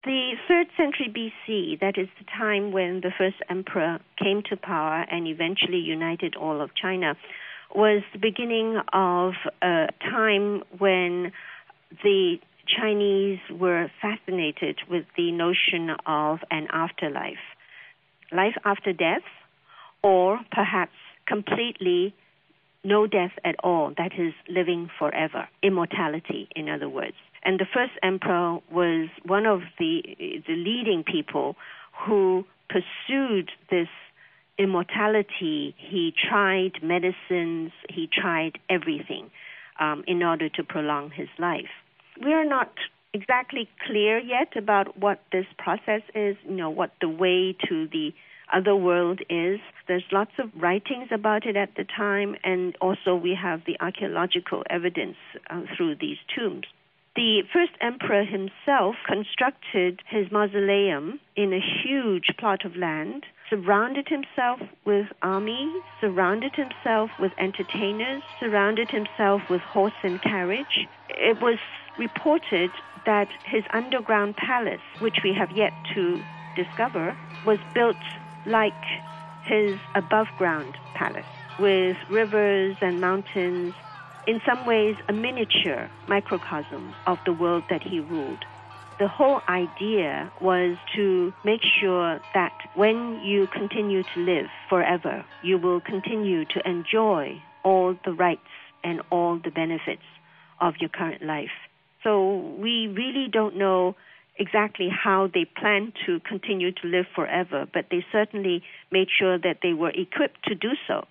The 3rd century BC, that is the time when the first emperor came to power and eventually united all of China, was the beginning of a time when the Chinese were fascinated with the notion of an afterlife, life after death, or perhaps completely no death at all, that is living forever, immortality, in other words. And the first emperor was one of the leading people who pursued this immortality. He tried medicines, he tried everything in order to prolong his life. We're not exactly clear yet about what this process is, what the way to the other world is. There's lots of writings about it at the time, and also we have the archaeological evidence through these tombs. The first emperor himself constructed his mausoleum in a huge plot of land, surrounded himself with army, surrounded himself with entertainers, surrounded himself with horse and carriage. It was reported that his underground palace, which we have yet to discover, was built like his above-ground palace, with rivers and mountains, in some ways a miniature microcosm of the world that he ruled. The whole idea was to make sure that when you continue to live forever, you will continue to enjoy all the rights and all the benefits of your current life. So we really don't know exactly how they planned to continue to live forever, but they certainly made sure that they were equipped to do so.